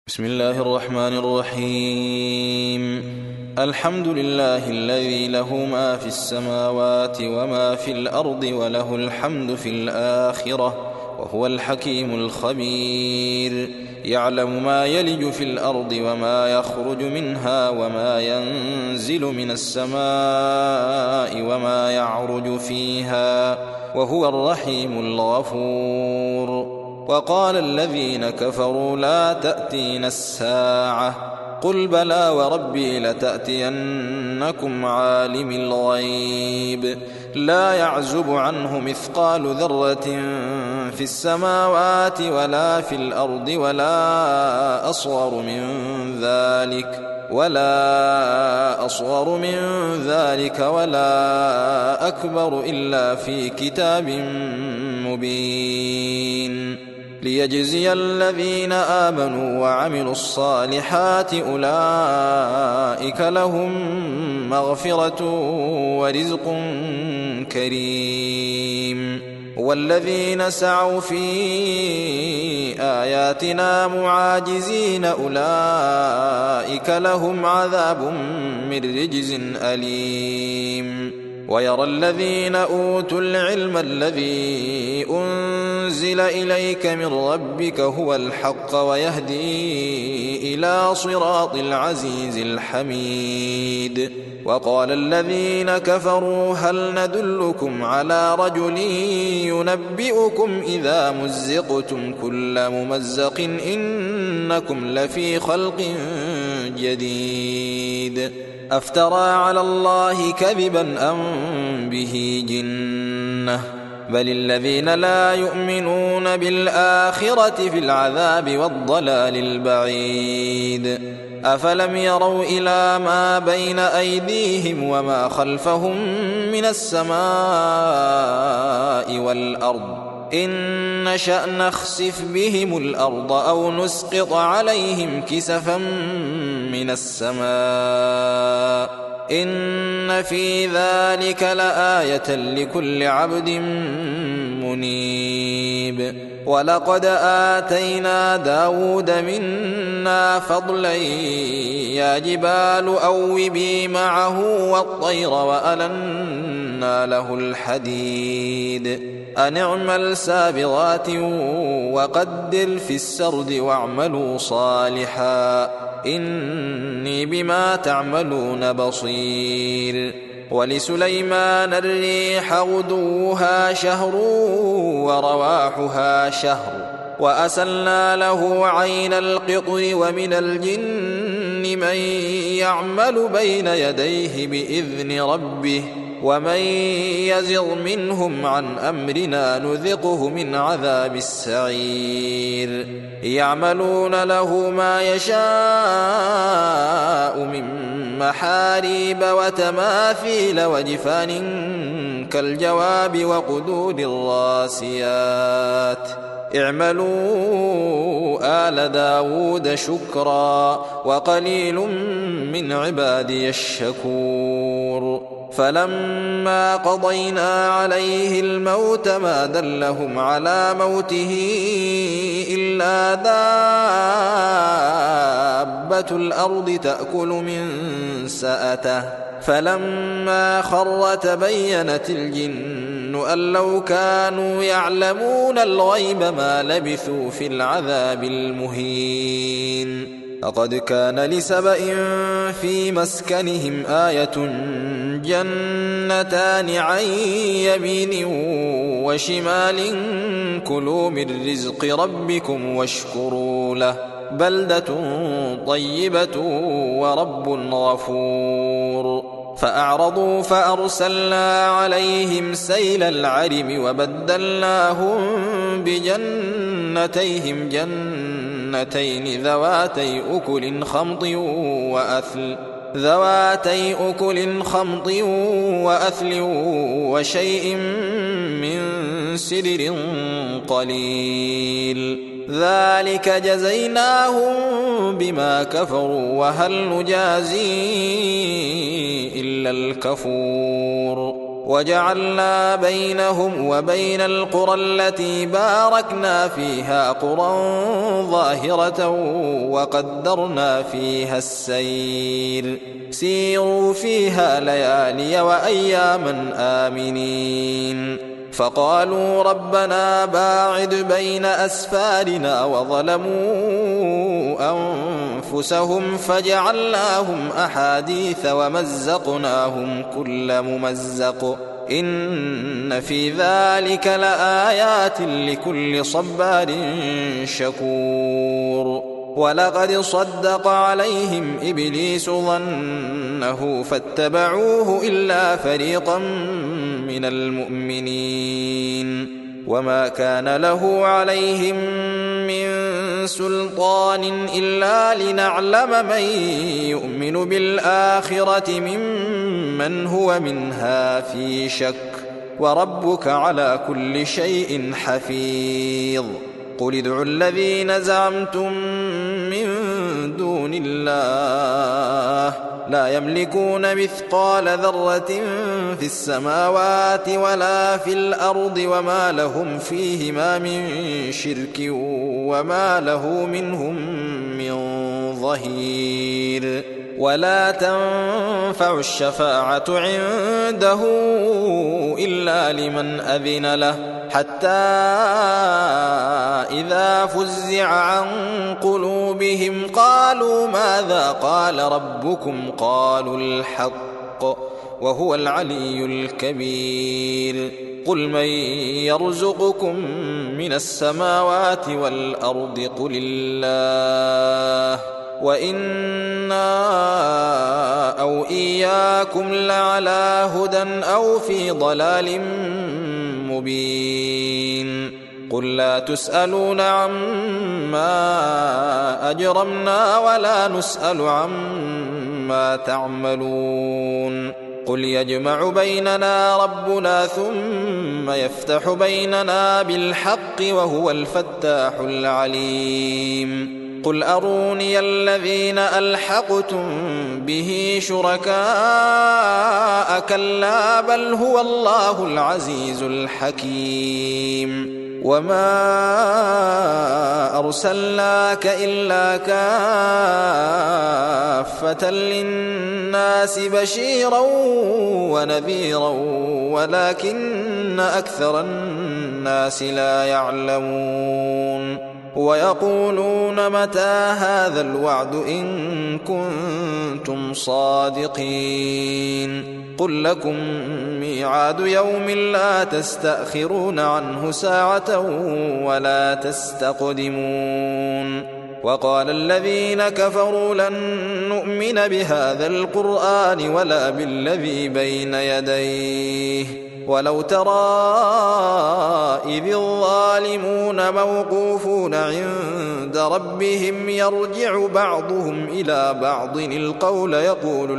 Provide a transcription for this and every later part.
بسم الله الرحمن الرحيم. الحمد لله الذي له ما في السماوات وما في الأرض وله الحمد في الآخرة وهو الحكيم الخبير. يعلم ما يلج في الأرض وما يخرج منها وما ينزل من السماء وما يعرج فيها وهو الرحيم الغفور. وقال الذين كفروا لا تأتينا الساعة قل بلى وربي لتأتينكم عالم الغيب لا يعزب عنه مثقال ذرة في السماوات ولا في الأرض ولا أصغر من ذلك ولا أكبر إلا في كتاب مبين. ليجزي الذين آمنوا وعملوا الصالحات أولئك لهم مغفرة ورزق كريم. والذين سعوا في آياتنا معاجزين أولئك لهم عذاب من رجز أليم. ويرى الذين أوتوا العلم الذي أنزل إليك من ربك هو الحق ويهدي إلى صراط العزيز الحميد. وقال الذين كفروا هل ندلكم على رجل ينبئكم إذا مزقتم كل ممزق إنكم لفي خلق جديد. أفترى على الله كذبا أم به جنة بل الذين لا يؤمنون بالآخرة في العذاب والضلال البعيد. أفلم يروا إلى ما بين أيديهم وما خلفهم من السماء والأرض إن نشأ نخسف بهم الأرض أو نسقط عليهم كسفا من السماء إن في ذلك لآية لكل عبد منيب. ولقد آتينا داود منا فضلا يا جبال أوبي معه والطير وألنا له الحديد أن اعمل سابغات وقدر في السرد واعملوا صالحا إني بما تعملون بصير. ولسليمان الريح غدوها شهر ورواحها شهر وأسلنا له عين القطر ومن الجن من يعمل بين يديه بإذن ربه ومن يزغ منهم عن أمرنا نذقه من عذاب السعير. يعملون له ما يشاء من محاريب وتماثيل وجفان كالجواب وقدور الراسيات اعملوا آل داود شكرا وقليل من عبادي الشكور. فلما قضينا عليه الموت ما دلهم على موته إلا دابة الأرض تأكل من سأته فلما خر تبينت الجن أن لو كانوا يعلمون الغيب ما لبثوا في العذاب المهين. لقد كان لسبإ في مسكنهم آية جنتان عن يمين وشمال كلوا من رزق ربكم واشكروا له بلدة طيبة ورب غفور. فأعرضوا فأرسلنا عليهم سيل العرم وبدلناهم بجنتيهم جنتين ذواتي أكل خمط وأثل وشيء من سدر قليل ذلك جزيناهم بما كفروا وهل نجازي إلا الكفور. وجعلنا بينهم وبين القرى التي باركنا فيها قرى ظاهرة وقدرنا فيها السير سيروا فيها ليالي وأياما آمنين فقالوا ربنا باعد بين أسفارنا وظلموا أنفسهم فجعلناهم أحاديث ومزقناهم كل ممزق إن في ذلك لآيات لكل صبار شكور ولقد صدق عليهم إبليس ظنه فاتبعوه إلا فريقا من المؤمنين وما كان له عليهم من سلطان إلا لنعلم من يؤمن بالآخرة ممن هو منها في شك وربك على كل شيء حفيظ قل ادعوا الذين زعمتم من دون الله لا يملكون مثقال ذرة في السماوات ولا في الأرض وما لهم فيهما من شرك وما له منهم من ظهير ولا تنفع الشفاعة عنده إلا لمن أذن له حتى إذا فزع عن قلوبهم قالوا ماذا قال ربكم قالوا الحق وهو العلي الكبير قل من يرزقكم من السماوات والأرض قل الله وإنا أو إياكم لعلى هدى أو في ضلال مبين قل لا تسألون عما أجرمنا ولا نسأل عما تعملون قل يجمع بيننا ربنا ثم يفتح بيننا بالحق وهو الفتاح العليم قل أروني الذين ألحقتم به شركاء كلا بل هو الله العزيز الحكيم وما أرسلناك إلا كافة للناس بشيرا ونذيرا ولكن أكثر الناس لا يعلمون ويقولون متى هذا الوعد إن كنتم صادقين قل لكم ميعاد يوم لا تستأخرون عنه ساعة ولا تستقدمون وقال الذين كفروا لن نؤمن بهذا القرآن ولا بالذي بين يديه ولو ترى إذ الظالمون موقوفون عند ربهم يرجع بعضهم إلى بعض القول يقول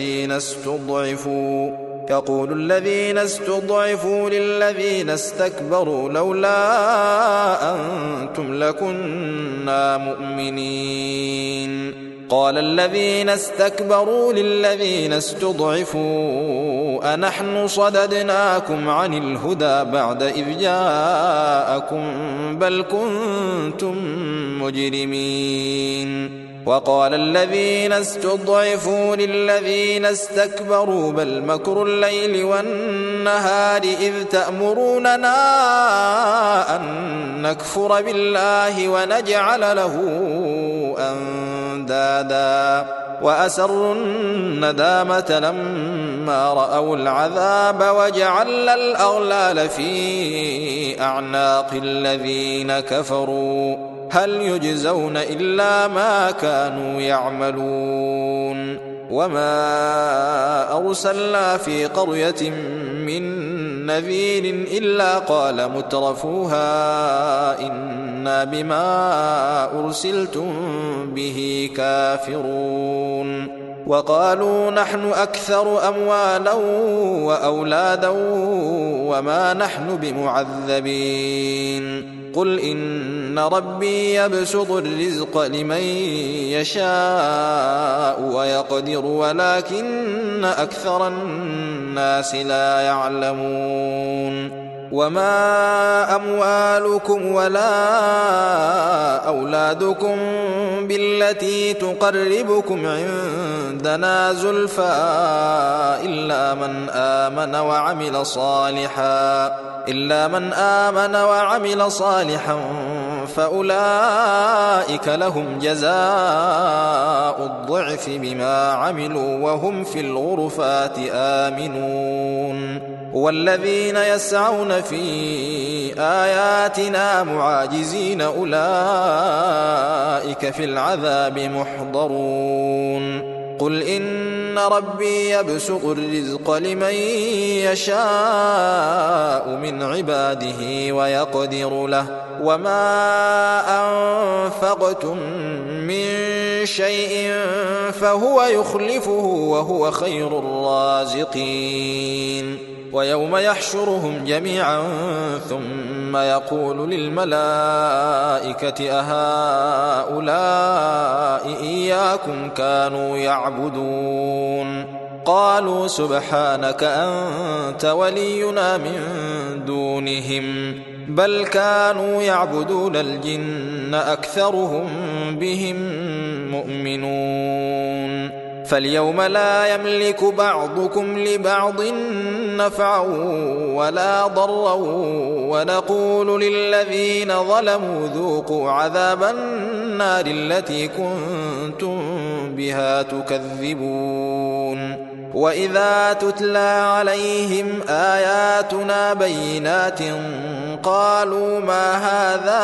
الذين استضعفوا للذين استكبروا لولا أنتم لكنا مؤمنين قال الذين استكبروا للذين استضعفوا أنحن صددناكم عن الهدى بعد إذ جاءكم بل كنتم مجرمين وقال الذين استضعفوا للذين استكبروا بل مكر الليل والنهار إذ تأمروننا أن نكفر بالله ونجعل له أندادا وأسروا الندامة لما رأوا العذاب وجعلنا الأغلال في أعناق الذين كفروا هل يجزون إلا ما كانوا يعملون وما أرسلنا في قرية من نذير إلا قال مترفوها إنا بما أرسلتم به كافرون وقالوا نحن أكثر أموالا وأولادا وما نحن بمعذبين قل إن ربي يبسط الرزق لمن يشاء ويقدر ولكن أكثر الناس لا يعلمون وما أموالكم ولا أولادكم بالتي تقربكم عندنا زلفى إلا من آمن وعمل صالحا فأولئك لهم جزاء الضعف بما عملوا وهم في الغرفات آمنون والذين يسعون في آياتنا معاجزين أولئك في العذاب محضرون قل إن ربي يبسط الرزق لمن يشاء من عباده ويقدر له وما أنفقتم من شيء فهو يخلفه وهو خير الرازقين ويوم يحشرهم جميعا ثم يقول للملائكة أهؤلاء إياكم كانوا يعبدون قالوا سبحانك أنت ولينا من دونهم بل كانوا يعبدون الجن أكثرهم بهم مؤمنون فاليوم لا يملك بعضكم لبعض نفعا ولا ضرا ونقول للذين ظلموا ذوقوا عذاب النار التي كنتم بها تكذبون وإذا تتلى عليهم آياتنا بينات قالوا ما هذا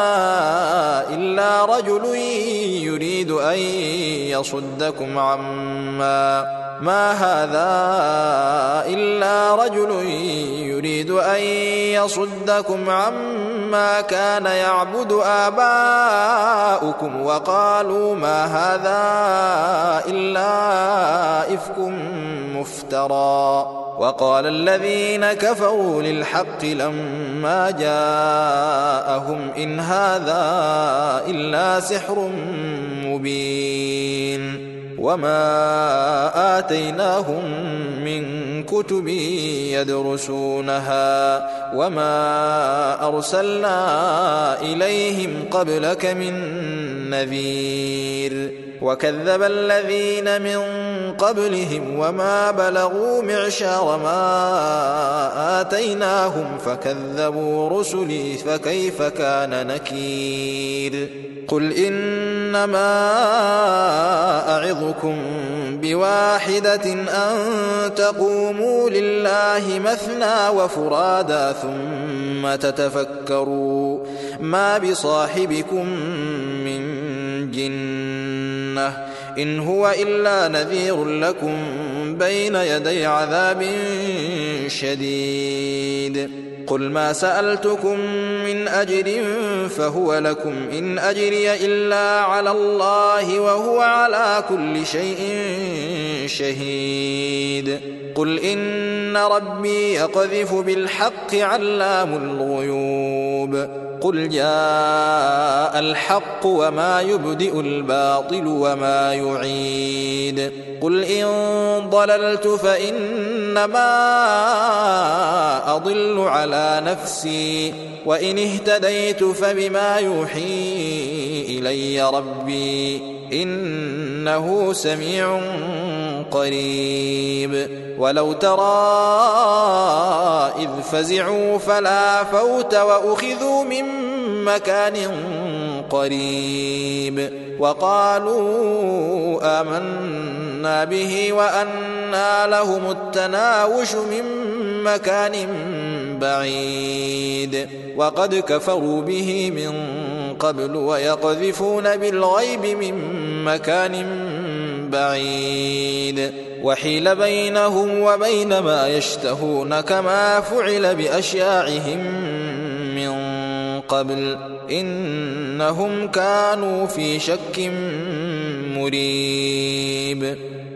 إلا رجل يريد أن يصدكم عما كان يعبد آباؤكم وقالوا ما هذا إلا إفك مفترى وقال الذين كفروا للحق لما جاءهم إن هذا إلا سحر مبين وما آتيناهم من كتب يدرسونها وما أرسلنا إليهم قبلك من نذير وكذب الذين من قبلهم وما بلغوا معشار ما آتيناهم فكذبوا رسلي فكيف كان نكير قل إنما أعظكم بواحدة أن تقوموا لله مثنى وفرادا ثم تتفكروا ما بصاحبكم من جنة إن هو إلا نذير لكم بين يدي عذاب شديد قل ما سألتكم من أجر فهو لكم إن أجري إلا على الله وهو على كل شيء شهيد قل إن ربي يقذف بالحق علام الغيوب قل جاء الحق وما يبدئ الباطل وما يعيد قل إن ضللت فإنما أضل على نفسي وإن اهتديت فبما يوحي إلي ربي إنه سميع قريب ولو ترى إذ فزعوا فلا فوت وأخذوا من مكان قريب وقالوا آمنا به وأنى لهم التناوش من مكان بعيد وقد كفروا به من قبل ويقذفون بالغيب من مكان بعيد وحيل بينهم وبين ما يشتهون كما فعل بأشياعهم من قبل إنهم كانوا في شك مريب